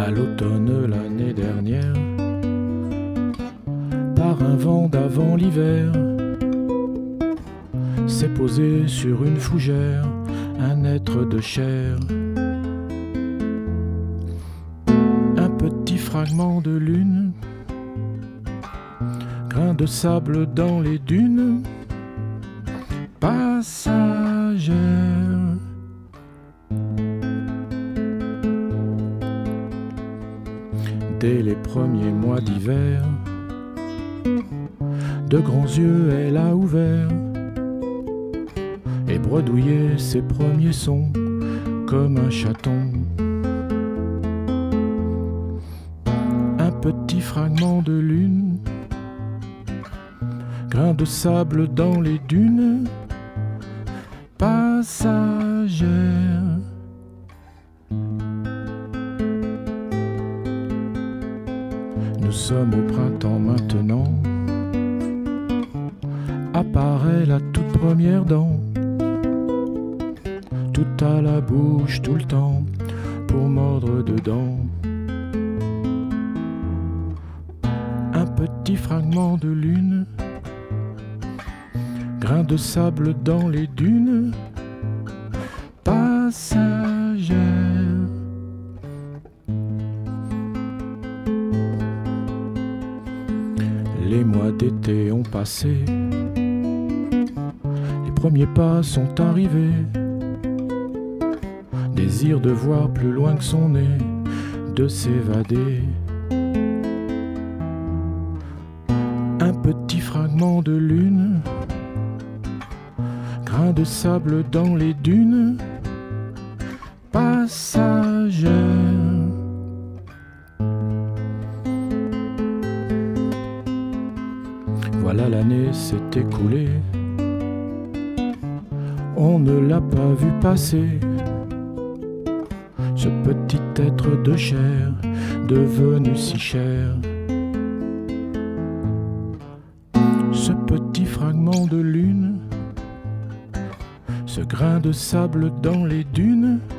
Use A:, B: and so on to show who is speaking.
A: à l'automne l'année dernière, par un vent d'avant l'hiver, s'est posé sur une fougère un être de chair. Un petit fragment de lune, grain de sable dans les dunes, passagère. Dès les premiers mois d'hiver, de grands yeux elle a ouvert et bredouillé ses premiers sons comme un chaton. Un petit fragment de lune, grain de sable dans les dunes, passagère. Nous sommes au printemps maintenant, apparaît la toute première dent, tout à la bouche tout le temps pour mordre dedans. Un petit fragment de lune, grain de sable dans les dunes, passagère. Les mois d'été ont passé, les premiers pas sont arrivés, désir de voir plus loin que son nez, de s'évader. Un petit fragment de lune, grain de sable dans les dunes, passagère. Voilà, l'année s'est écoulée, on ne l'a pas vu passer, ce petit être de chair devenu si cher. Ce petit fragment de lune, ce grain de sable dans les dunes,